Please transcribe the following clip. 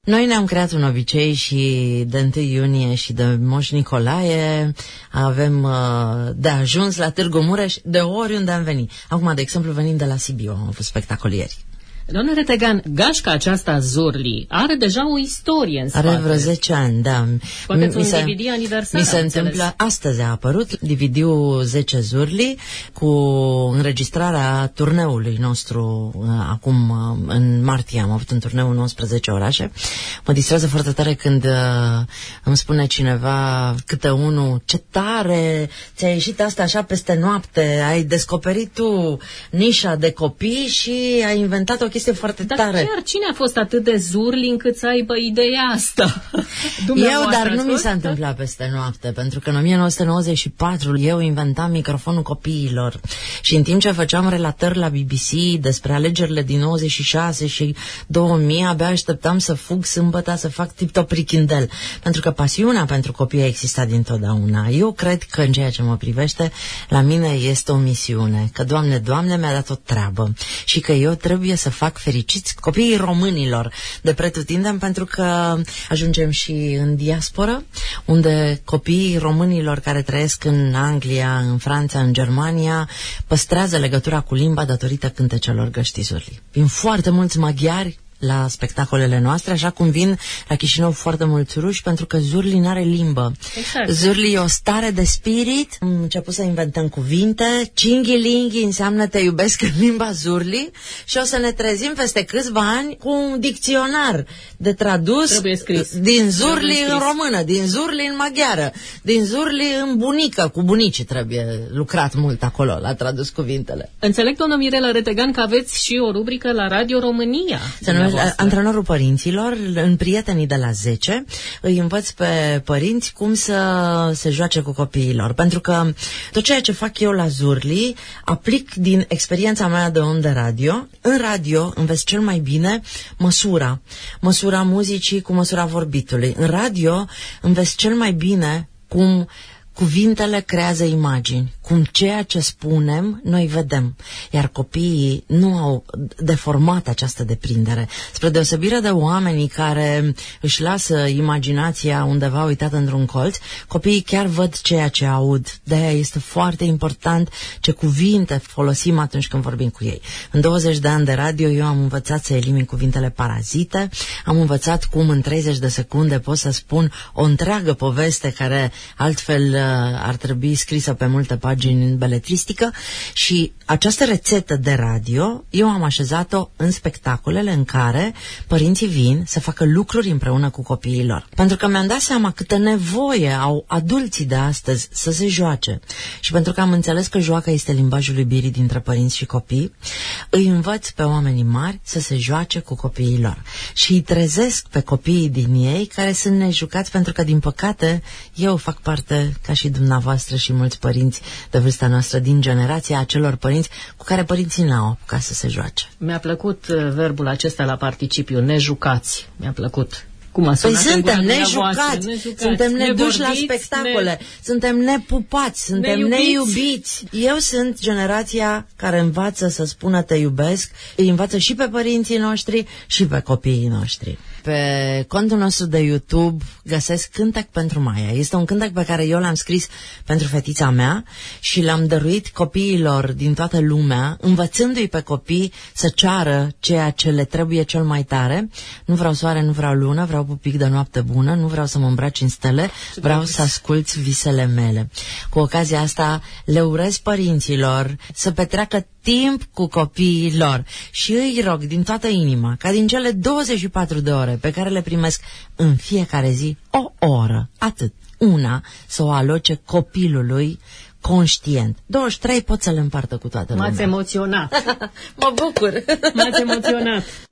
Noi ne-am creat un obicei și de 1 iunie și de Moș Nicolae avem de ajuns la Târgu Mureș de oriunde am venit. Acum, de exemplu, venim de la Sibiu, am avut spectacol ieri. Doamne Retegan, gașca aceasta Zurli are deja o istorie în spate. Are vreo 10 ani, da. Poate un DVD aniversar. Mi se întâmplă, astăzi a apărut DVD-ul 10 Zurli cu înregistrarea turneului nostru acum în martie. Am avut un turneu în 11 orașe. Mă distrează foarte tare când îmi spune cineva câte unul, ce tare, ți-a ieșit asta așa peste noapte, ai descoperit tu nișa de copii și ai inventat o chestie foarte tare. Dar chiar cine a fost atât de Zurli încât să aibă ideea asta? Eu, dar nu mi s-a întâmplat peste noapte, pentru că în 1994 eu inventam microfonul copiilor și în timp ce făceam relatări la BBC despre alegerile din 96 și 2000, abia așteptam să fug sâmbătă să fac tip-top richindel, pentru că pasiunea pentru copii a existat dintotdeauna. Eu cred că în ceea ce mă privește, la mine este o misiune, că Doamne, mi-a dat o treabă și că eu trebuie să fac fericiți copiii românilor de pretutindem, pentru că ajungem și în diasporă, unde copiii românilor care trăiesc în Anglia, în Franța, în Germania, păstrează legătura cu limba datorită cântecelor găștii Zurli. Vin foarte mulți maghiari la spectacolele noastre, așa cum vin la Chișinău foarte mulți ruși, pentru că Zurli n-are limbă. Exact. Zurli e o stare de spirit. Am început să inventăm cuvinte. Cinghi-linghi înseamnă te iubesc în limba Zurli și o să ne trezim peste câțiva ani cu un dicționar de tradus din Zurli în română, din Zurli în maghiară, din Zurli în bunică, cu bunicii trebuie lucrat mult acolo la tradus cuvintele. Înțeleg, doamnă Mirela Retegan, că aveți și o rubrică la Radio România. Antrenorul părinților. În Prietenii de la 10 îi învăț pe părinți cum să se joace cu copiilor, pentru că tot ceea ce fac eu la Zurli aplic din experiența mea de om de radio. În radio înveți cel mai bine măsura muzicii cu măsura vorbitului. În radio înveți cel mai bine cum cuvintele creează imagini, cum ceea ce spunem noi vedem, iar copiii nu au deformat această deprindere. Spre deosebire de oamenii care își lasă imaginația undeva uitată într-un colț, copiii chiar văd ceea ce aud. De-aia este foarte important ce cuvinte folosim atunci când vorbim cu ei. În 20 de ani de radio eu am învățat să elimin cuvintele parazite, am învățat cum în 30 de secunde pot să spun o întreagă poveste care altfel ar trebui scrisă pe multe pagini în beletristică, și această rețetă de radio eu am așezat-o în spectacolele în care părinții vin să facă lucruri împreună cu copiii lor. Pentru că mi-am dat seama câtă nevoie au adulții de astăzi să se joace și pentru că am înțeles că joaca este limbajul iubirii dintre părinți și copii, îi învăț pe oamenii mari să se joace cu copiii lor și îi trezesc pe copiii din ei care sunt nejucați, pentru că din păcate eu fac parte, ca și dumneavoastră și mulți părinți de vârsta noastră, din generația acelor părinți cu care părinții n-au apucat să se joace. Mi-a plăcut verbul acesta la participiu, nejucați. Mi-a plăcut. Cum a sunat? Păi suntem nejucați, suntem neduși la spectacole, suntem nepupați, suntem neiubiți. Eu sunt generația care învață să spună te iubesc, îi învață și pe părinții noștri și pe copiii noștri. Pe contul nostru de YouTube găsesc Cântec pentru Maia. Este un cântec pe care eu l-am scris pentru fetița mea și l-am dăruit copiilor din toată lumea, învățându-i pe copii să ceară ceea ce le trebuie cel mai tare. Nu vreau soare, nu vreau lună, vreau pupic de noapte bună, nu vreau să mă îmbraci în stele, vreau să asculți visele mele. Cu ocazia asta le urez părinților să petreacă timp cu copiii lor și îi rog din toată inima ca din cele 24 de ore pe care le primesc în fiecare zi, o oră, atât, una, să o aloce copilului conștient. 23 pot să le împartă cu toată lumea. M-ați emoționat. Mă bucur. M-ați emoționat.